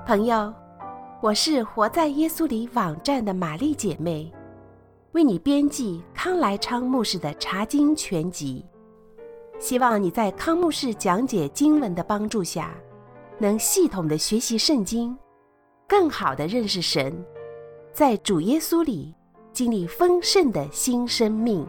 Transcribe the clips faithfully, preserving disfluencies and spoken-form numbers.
朋友，我是活在耶稣里网站的玛丽姐妹，为你编辑康来昌牧师的查经全集，希望你在康牧师讲解经文的帮助下，能系统的学习圣经，更好的认识神，在主耶稣里经历丰盛的新生命。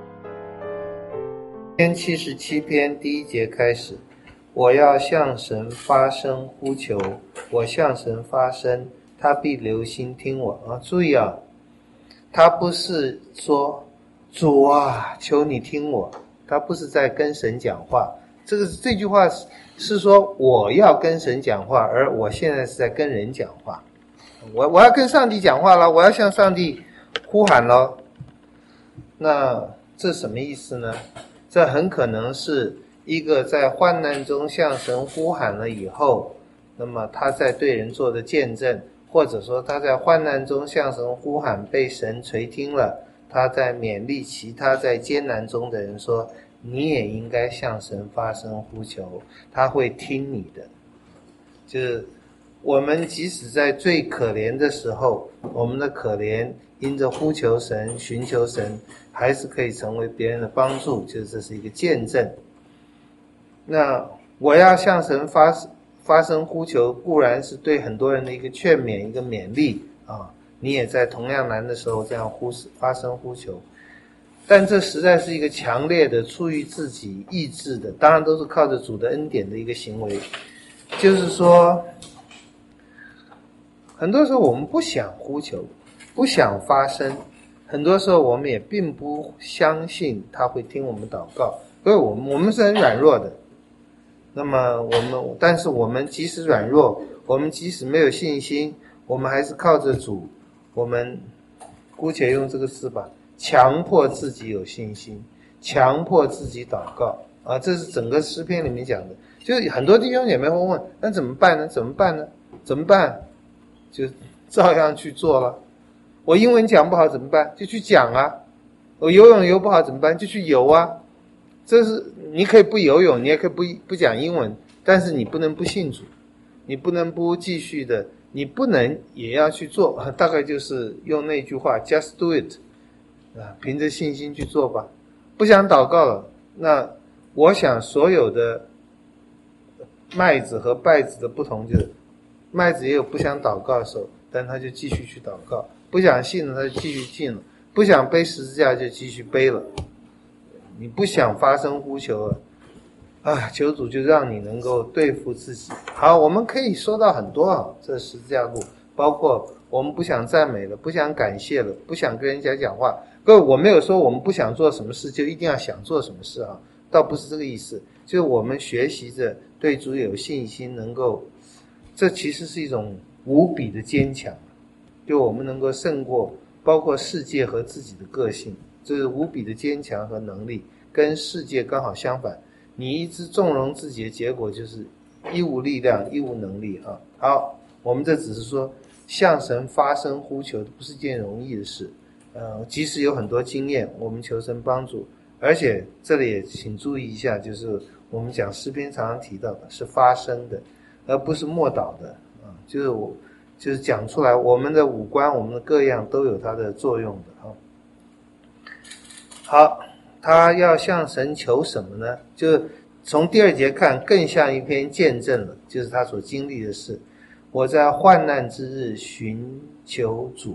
篇七十七篇第一节开始，我要向神发声呼求，我向神发声，他必留心听我啊！注意啊，他不是说主啊，求你听我，他不是在跟神讲话。这个这句话是说我要跟神讲话，而我现在是在跟人讲话。我我要跟上帝讲话了，我要向上帝呼喊了。那这什么意思呢？这很可能是一个在患难中向神呼喊了以后，那么他在对人做的见证，或者说他在患难中向神呼喊被神垂听了，他在勉励其他在艰难中的人说，你也应该向神发声呼求，他会听你的。就是我们即使在最可怜的时候，我们的可怜因着呼求神寻求神，还是可以成为别人的帮助，就是这是一个见证。那我要向神发发声呼求，固然是对很多人的一个劝勉一个勉励啊，你也在同样难的时候这样呼发声呼求，但这实在是一个强烈的出于自己意志的，当然都是靠着主的恩典的一个行为。就是说很多时候我们不想呼求，不想发声，很多时候我们也并不相信他会听我们祷告，因为我们我们是很软弱的。那么我们但是我们即使软弱，我们即使没有信心，我们还是靠着主，我们姑且用这个词吧，强迫自己有信心，强迫自己祷告啊，这是整个诗篇里面讲的。就是很多弟兄姐妹会问，那怎么办呢？怎么办呢？怎么办？就照样去做了。我英文讲不好怎么办？就去讲啊。我游泳游不好怎么办？就去游啊。这是你可以不游泳，你也可以不不讲英文，但是你不能不信主，你不能不继续的，你不能也要去做。大概就是用那句话 ，just do it， 啊，凭着信心去做吧。不想祷告了，那我想所有的麦子和稗子的不同就是，麦子也有不想祷告的时候，但他就继续去祷告；不想信了，他就继续信了；不想背十字架就继续背了。你不想发声呼求了啊，求主就让你能够对付自己。好，我们可以说到很多啊，这十字架路，包括我们不想赞美了，不想感谢了，不想跟人家讲话。各位，我没有说我们不想做什么事就一定要想做什么事啊，倒不是这个意思。就是我们学习着对主有信心，能够，这其实是一种无比的坚强，就我们能够胜过包括世界和自己的个性，这是无比的坚强和能力，跟世界刚好相反。你一直纵容自己的结果就是一无力量一无能力啊。好，我们这只是说向神发声呼求不是件容易的事，呃，即使有很多经验，我们求神帮助。而且这里也请注意一下，就是我们讲诗篇常常提到的是发声的，而不是默祷的啊。就是我就是讲出来，我们的五官我们的各样都有它的作用的啊。好，他要向神求什么呢？就是从第二节看更像一篇见证了，就是他所经历的事。我在患难之日寻求主，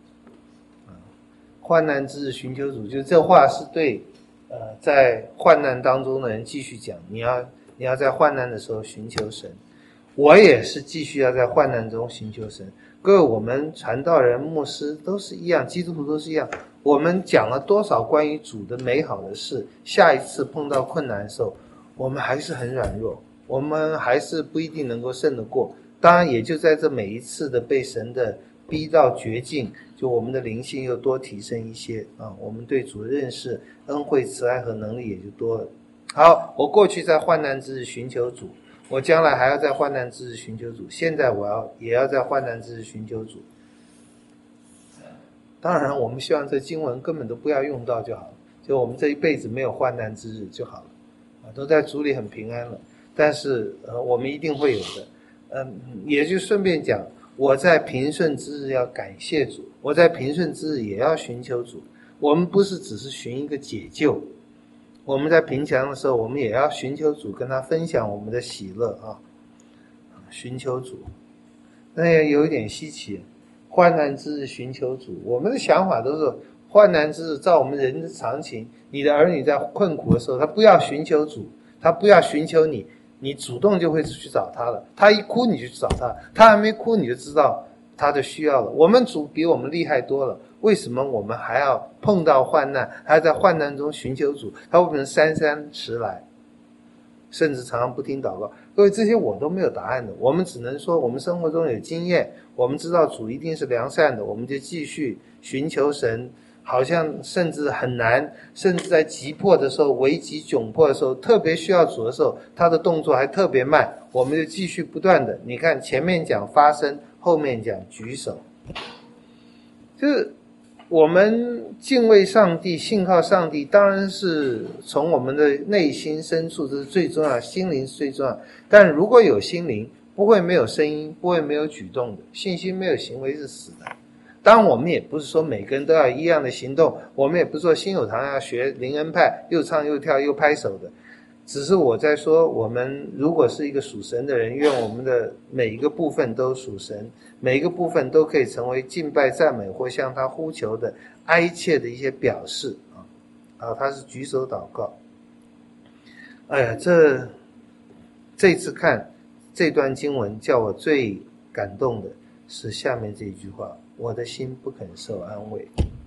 患难之日寻求主，就这话是对呃在患难当中的人继续讲，你要你要在患难的时候寻求神。我也是继续要在患难中寻求神。各位，我们传道人牧师都是一样，基督徒都是一样，我们讲了多少关于主的美好的事，下一次碰到困难的时候我们还是很软弱，我们还是不一定能够胜得过。当然也就在这每一次的被神的逼到绝境，就我们的灵性又多提升一些啊，我们对主的认识恩惠慈爱和能力也就多了。好，我过去在患难之日寻求主，我将来还要在患难之日寻求主，现在我要也要在患难之日寻求主。当然我们希望这经文根本都不要用到就好了，就我们这一辈子没有患难之日就好了啊，都在主里很平安了。但是呃，我们一定会有的。 嗯，也就顺便讲，我在平顺之日要感谢主，我在平顺之日也要寻求主。我们不是只是寻一个解救，我们在贫穷的时候，我们也要寻求主，跟他分享我们的喜乐啊，寻求主。那也有一点稀奇，患难之日寻求主，我们的想法都是患难之日，照我们人的常情，你的儿女在困苦的时候，他不要寻求主，他不要寻求你，你主动就会去找他了。他一哭你就去找他，他还没哭你就知道他的需要了。我们主比我们厉害多了，为什么我们还要碰到患难，还要在患难中寻求主？他为什么姗姗迟来，甚至常常不听祷告？各位，这些我都没有答案的，我们只能说我们生活中有经验，我们知道主一定是良善的，我们就继续寻求神。好像甚至很难，甚至在急迫的时候，危急窘迫的时候，特别需要主的时候，他的动作还特别慢，我们就继续不断的，你看前面讲发声，后面讲举手，就是我们敬畏上帝，信靠上帝，当然是从我们的内心深处，这是最重要，心灵是最重要。但如果有心灵，不会没有声音，不会没有举动的，信心没有行为是死的。当然我们也不是说每个人都要一样的行动，我们也不是说新友堂要学灵恩派又唱又跳又拍手的，只是我在说，我们如果是一个属神的人，愿我们的每一个部分都属神，每一个部分都可以成为敬拜赞美或向他呼求的哀切的一些表示啊。啊，他是举手祷告。哎呀，这这次看这段经文叫我最感动的是下面这句话，我的心不肯受安慰。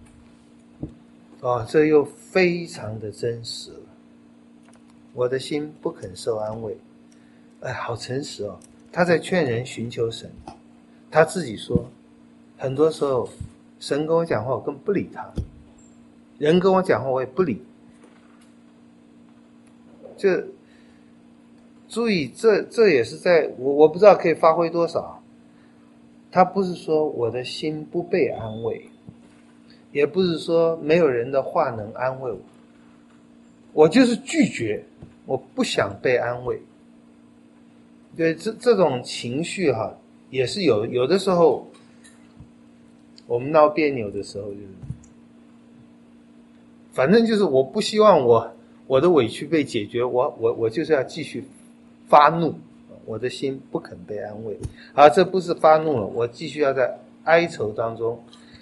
哦，这又非常的真实了。我的心不肯受安慰，哎，好诚实哦。他在劝人寻求神，他自己说，很多时候神跟我讲话，我根本不理他；人跟我讲话，我也不理。这注意，这这也是在我我不知道可以发挥多少。他不是说我的心不被安慰，也不是说没有人的话能安慰我，我就是拒绝，我不想被安慰。对，这这种情绪哈，也是有有的时候，我们闹别扭的时候，就是反正就是我不希望我我的委屈被解决，我我我就是要继续发怒。我的心不肯被安慰，啊，这不是发怒了，我继续要在哀愁当中。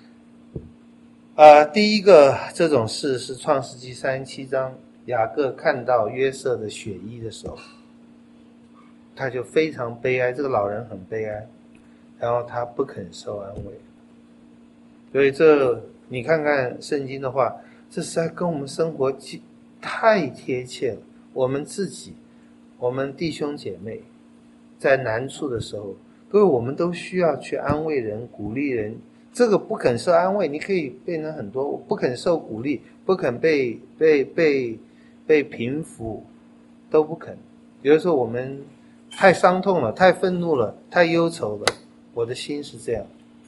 呃，第一个这种事是创世纪三十七章，雅各看到约瑟的血衣的时候，他就非常悲哀，这个老人很悲哀，然后他不肯受安慰。所以这你看看圣经的话，这实在跟我们生活太贴切了。我们自己，我们弟兄姐妹在难处的时候，各位我们都需要去安慰人，鼓励人。这个不肯受安慰，你可以变成很多，不肯受鼓励，不肯被被被被平服，都不肯。有的时候我们太伤痛了，太愤怒了，太忧愁了，我的心是这样。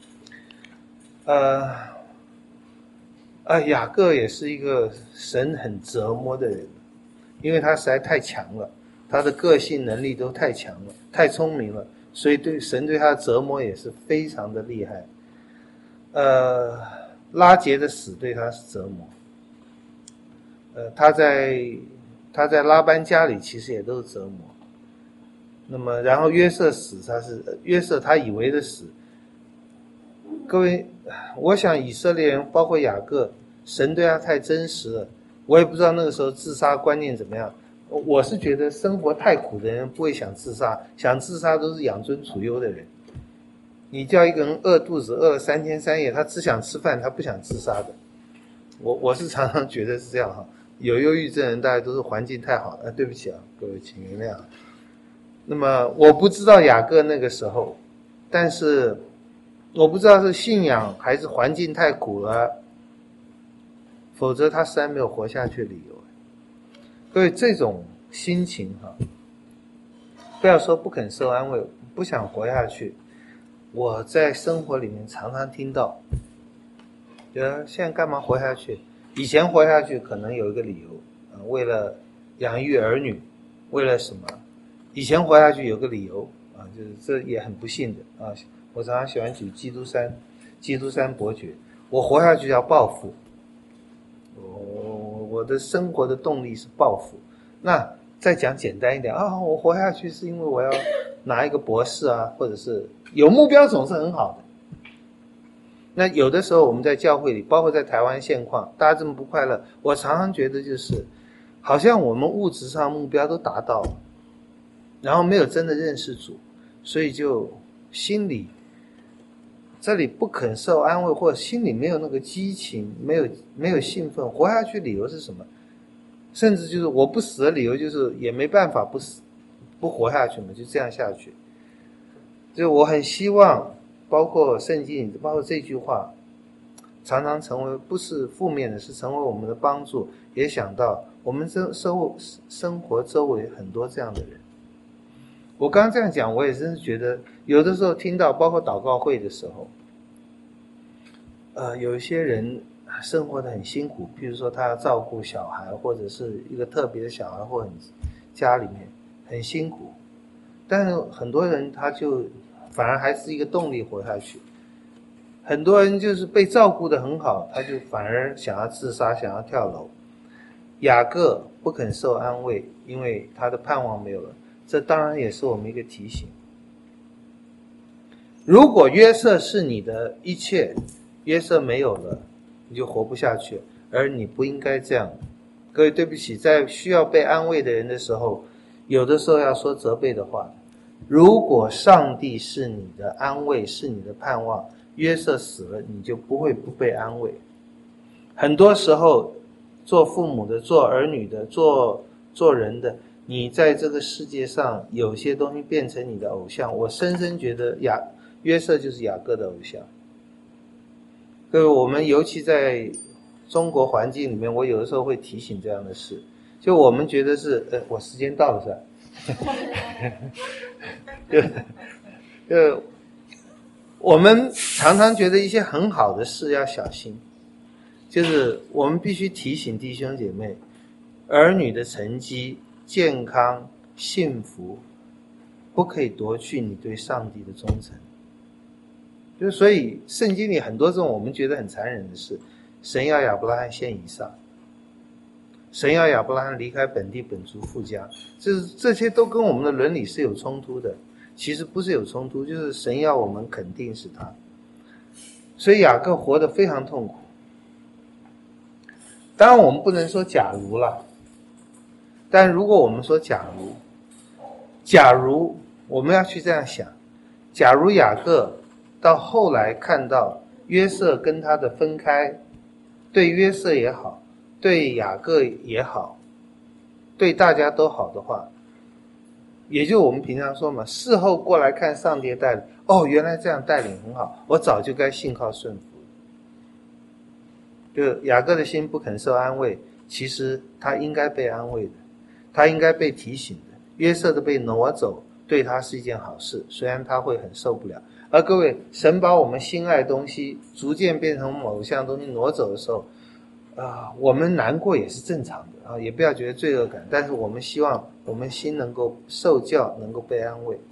呃，啊，雅各也是一个神很折磨的人，因为他实在太强了。他的个性能力都太强了，太聪明了，所以对神对他的折磨也是非常的厉害。呃，拉结的死对他是折磨。呃，他在他在拉班家里其实也都是折磨。那么，然后约瑟死，他是约瑟他以为的死。各位，我想以色列人包括雅各，神对他太真实了。我也不知道那个时候自杀观念怎么样。我是觉得生活太苦的人不会想自杀，想自杀都是养尊处优的人。你叫一个人饿肚子饿了三天三夜，他只想吃饭，他不想自杀的。我我是常常觉得是这样哈。有忧郁症人大家都是环境太好了，呃，对不起啊，各位请原谅。那么我不知道雅各那个时候，但是我不知道是信仰还是环境太苦了，否则他实在没有活下去的理由。所以这种心情哈，不要说不肯受安慰，不想活下去，我在生活里面常常听到，觉得现在干嘛活下去？以前活下去可能有一个理由，呃、为了养育儿女，为了什么？以前活下去有个理由啊， 啊，就是这也很不幸的啊。我常常喜欢举基督山，基督山伯爵，我活下去要报复，我我的生活的动力是报复。那再讲简单一点啊，我活下去是因为我要拿一个博士啊，或者是有目标总是很好的。那有的时候我们在教会里，包括在台湾现况，大家这么不快乐，我常常觉得就是好像我们物质上目标都达到了，然后没有真的认识主，所以就心里这里不肯受安慰，或者心里没有那个激情，没有没有兴奋，活下去理由是什么？甚至就是我不死的理由就是也没办法不死不活下去嘛，就这样下去。就我很希望包括圣经包括这句话常常成为不是负面的，是成为我们的帮助，也想到我们生生生活周围很多这样的人。我刚刚这样讲，我也真是觉得有的时候听到包括祷告会的时候，呃，有一些人生活得很辛苦，譬如说他要照顾小孩，或者是一个特别的小孩，或者家里面很辛苦，但是很多人他就反而还是一个动力活下去。很多人就是被照顾得很好，他就反而想要自杀，想要跳楼。雅各不肯受安慰，因为他的盼望没有了，这当然也是我们一个提醒。如果约瑟是你的一切，约瑟没有了，你就活不下去，而你不应该这样。各位对不起，在需要被安慰的人的时候，有的时候要说责备的话。如果上帝是你的安慰，是你的盼望，约瑟死了，你就不会不被安慰。很多时候做父母的，做儿女的，做做人的，你在这个世界上有些东西变成你的偶像。我深深觉得雅约瑟就是雅各的偶像。各位，我们尤其在中国环境里面，我有的时候会提醒这样的事，就我们觉得是呃，我时间到了是吧？就就我们常常觉得一些很好的事要小心，就是我们必须提醒弟兄姐妹，儿女的成绩、健康、幸福不可以夺去你对上帝的忠诚。就是所以圣经里很多这种我们觉得很残忍的事，神要亚伯拉罕献以撒，神要亚伯拉罕离开本地本族父家，这这些都跟我们的伦理是有冲突的。其实不是有冲突，就是神要我们肯定是他。所以雅各活得非常痛苦。当然我们不能说假如了，但如果我们说假如假如我们要去这样想，假如雅各到后来看到约瑟跟他的分开，对约瑟也好，对雅各也好，对大家都好的话，也就我们平常说嘛，事后过来看上帝的带领，哦，原来这样带领很好，我早就该信靠顺服。就雅各的心不肯受安慰，其实他应该被安慰的，他应该被提醒的。约瑟的被挪走对他是一件好事，虽然他会很受不了。而各位，神把我们心爱的东西逐渐变成某项东西挪走的时候啊、呃，我们难过也是正常的啊，也不要觉得罪恶感，但是我们希望我们心能够受教，能够被安慰。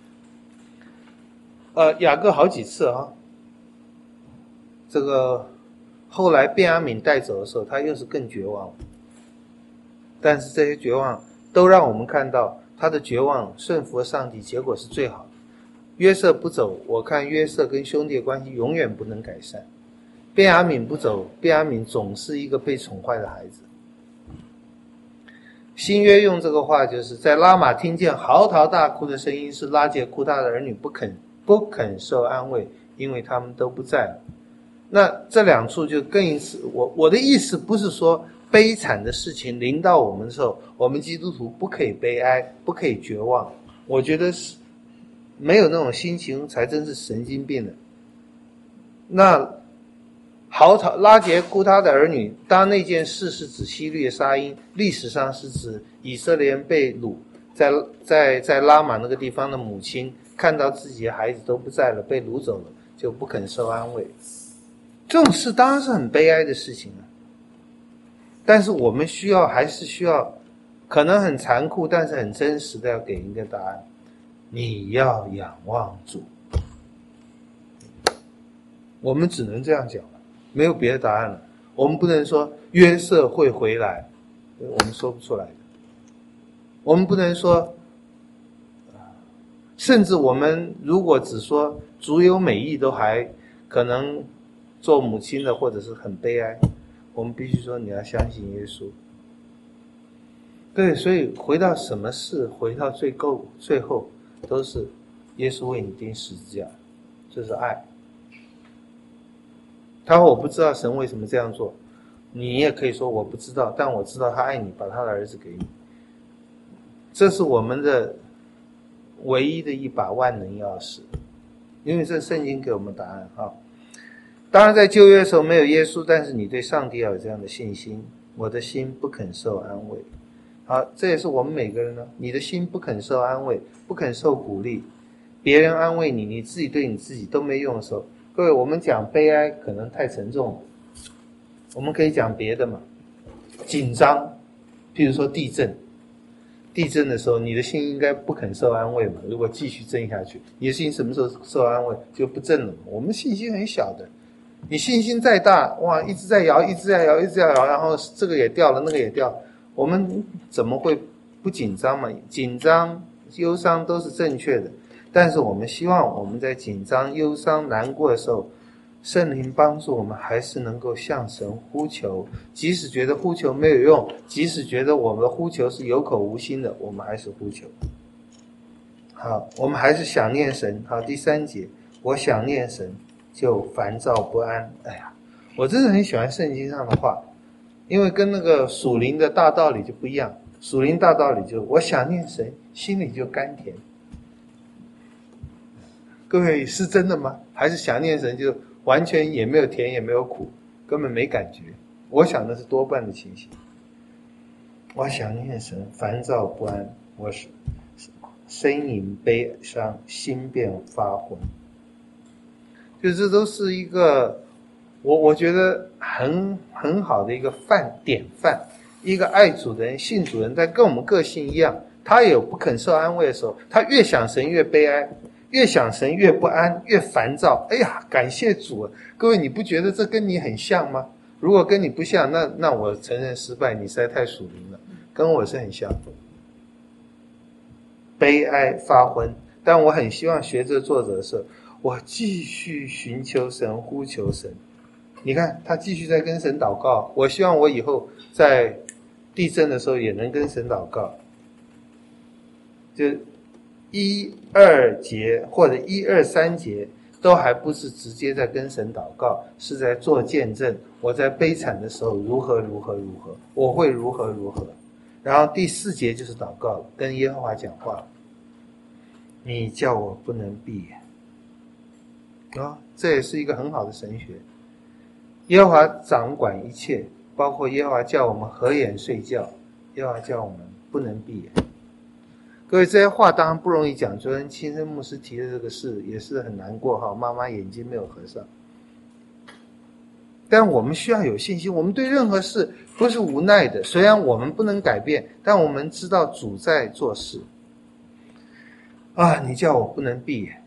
呃，雅各好几次啊，这个后来便雅悯带走的时候，他又是更绝望。但是这些绝望都让我们看到他的绝望顺服了上帝，结果是最好的。约瑟不走，我看约瑟跟兄弟的关系永远不能改善。便雅悯不走，便雅悯总是一个被宠坏的孩子。新约用这个话，就是在拉玛听见嚎啕大哭的声音，是拉结哭他的儿女不肯不肯受安慰，因为他们都不在了。那这两处就更一次，我我的意思不是说悲惨的事情临到我们的时候，我们基督徒不可以悲哀，不可以绝望。我觉得是没有那种心情才真是神经病的。那嚎啕拉结哭他的儿女，当那件事是指希律的杀婴，历史上是指以色列人被掳，在在在拉玛那个地方的母亲看到自己的孩子都不在了，被掳走了，就不肯受安慰。这种事当然是很悲哀的事情啊，但是我们需要还是需要，可能很残酷，但是很真实的要给一个答案。 你要仰望主。我们只能这样讲了，没有别的答案了。我们不能说约瑟会回来，我们说不出来的。我们不能说，甚至我们如果只说主有美意，都还可能做母亲的或者是很悲哀。我们必须说你要相信耶稣。对，所以回到什么事，回到最后最后都是耶稣为你钉十字架，这是爱。他说我不知道神为什么这样做，你也可以说我不知道，但我知道他爱你，把他的儿子给你。这是我们的唯一的一把万能钥匙，因为这圣经给我们答案哈。当然在旧约的时候没有耶稣，但是你对上帝要有这样的信心，我的心不肯受安慰。好，这也是我们每个人呢，你的心不肯受安慰，不肯受鼓励，别人安慰你，你自己对你自己都没用的时候，各位，我们讲悲哀可能太沉重了，我们可以讲别的嘛。紧张，譬如说地震，地震的时候你的心应该不肯受安慰嘛，如果继续震下去，你的心什么时候受安慰？就不震了嘛。我们信心很小的，你信心再大，哇，一直在摇，一直在摇，一直在摇，然后这个也掉了，那个也掉，我们怎么会不紧张嘛？紧张、忧伤都是正确的，但是我们希望我们在紧张、忧伤、难过的时候，圣灵帮助我们还是能够向神呼求，即使觉得呼求没有用，即使觉得我们的呼求是有口无心的，我们还是呼求。好，我们还是想念神。好，第三节，我想念神就烦躁不安。哎呀，我真的很喜欢圣经上的话，因为跟那个属灵的大道理就不一样。属灵大道理就是我想念神，心里就甘甜。各位，是真的吗？还是想念神就完全也没有甜也没有苦，根本没感觉？我想的是多半的情形。我想念神，烦躁不安，我是呻吟悲伤，心变发昏。就这都是一个我我觉得很很好的一个范典范。一个爱主的人，信主人，但跟我们个性一样，他也有不肯受安慰的时候，他越想神越悲哀，越想神越不安，越烦躁。哎呀，感谢主啊！各位，你不觉得这跟你很像吗？如果跟你不像，那那我承认失败，你实在太属灵了，跟我是很像。悲哀发昏，但我很希望学这作者的时候，我继续寻求神，呼求神。你看他继续在跟神祷告，我希望我以后在地震的时候也能跟神祷告。就一二节或者一二三节都还不是直接在跟神祷告，是在做见证，我在悲惨的时候如何如何如何，我会如何如何。然后第四节就是祷告了，跟耶和华讲话，你叫我不能闭眼。哦，这也是一个很好的神学。耶和华掌管一切，包括耶和华叫我们合眼睡觉，耶和华叫我们不能闭眼。各位，这些话当然不容易讲，昨天亲生牧师提的这个事也是很难过哈，妈妈眼睛没有合上。但我们需要有信心，我们对任何事都是无奈的，虽然我们不能改变，但我们知道主在做事。啊，你叫我不能闭眼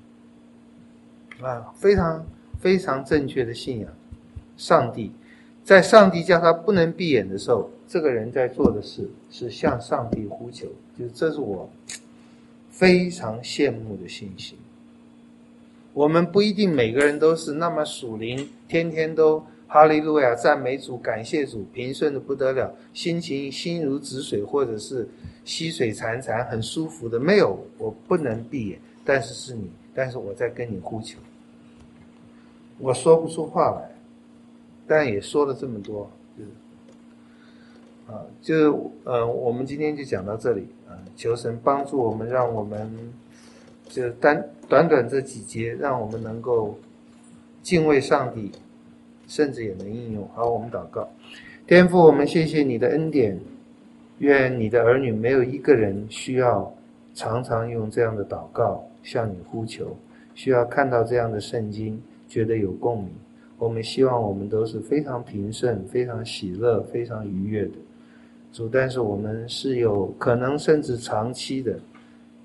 啊，非常非常正确的信仰。上帝在上帝叫他不能闭眼的时候，这个人在做的事是向上帝呼求，就是这是我非常羡慕的信心。我们不一定每个人都是那么属灵，天天都哈利路亚赞美主感谢主，平顺的不得了，心情心如止水，或者是溪水潺潺很舒服的，没有，我不能闭眼，但是是你，但是我在跟你呼求，我说不出话来，但也说了这么多，就是啊，就是呃，我们今天就讲到这里啊，求神帮助我们，让我们就单短短这几节，让我们能够敬畏上帝，甚至也能应用。好，我们祷告。天父，我们谢谢你的恩典，愿你的儿女没有一个人需要常常用这样的祷告向你呼求，需要看到这样的圣经觉得有共鸣。我们希望我们都是非常平顺、非常喜乐、非常愉悦的主，但是我们是有可能甚至长期的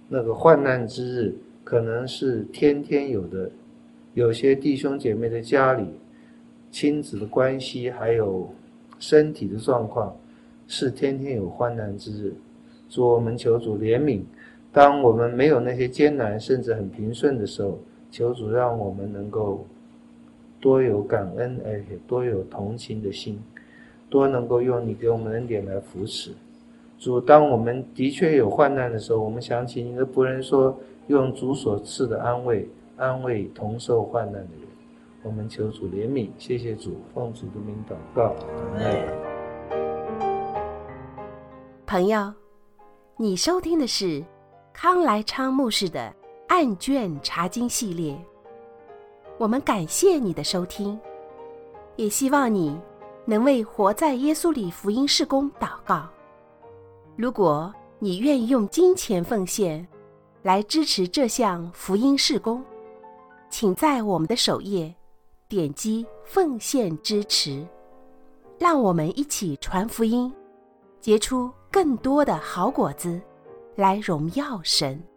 那个患难之日可能是天天有的，有些弟兄姐妹的家里亲子的关系还有身体的状况是天天有患难之日。主，我们求主怜悯，当我们没有那些艰难甚至很平顺的时候，求主让我们能够多有感恩，而且多有同情的心，多能够用你给我们的恩典来扶持。主，当我们的确有患难的时候，我们想起你的仆人说，用主所赐的安慰安慰同受患难的人。我们求主怜悯，谢谢主，奉主的名祷告，阿们。 朋友，你收听的是康来昌牧师的案卷查经系列，我们感谢你的收听，也希望你能为活在耶稣里福音事工祷告。如果你愿意用金钱奉献来支持这项福音事工，请在我们的首页点击奉献支持，让我们一起传福音，结出更多的好果子，来荣耀神。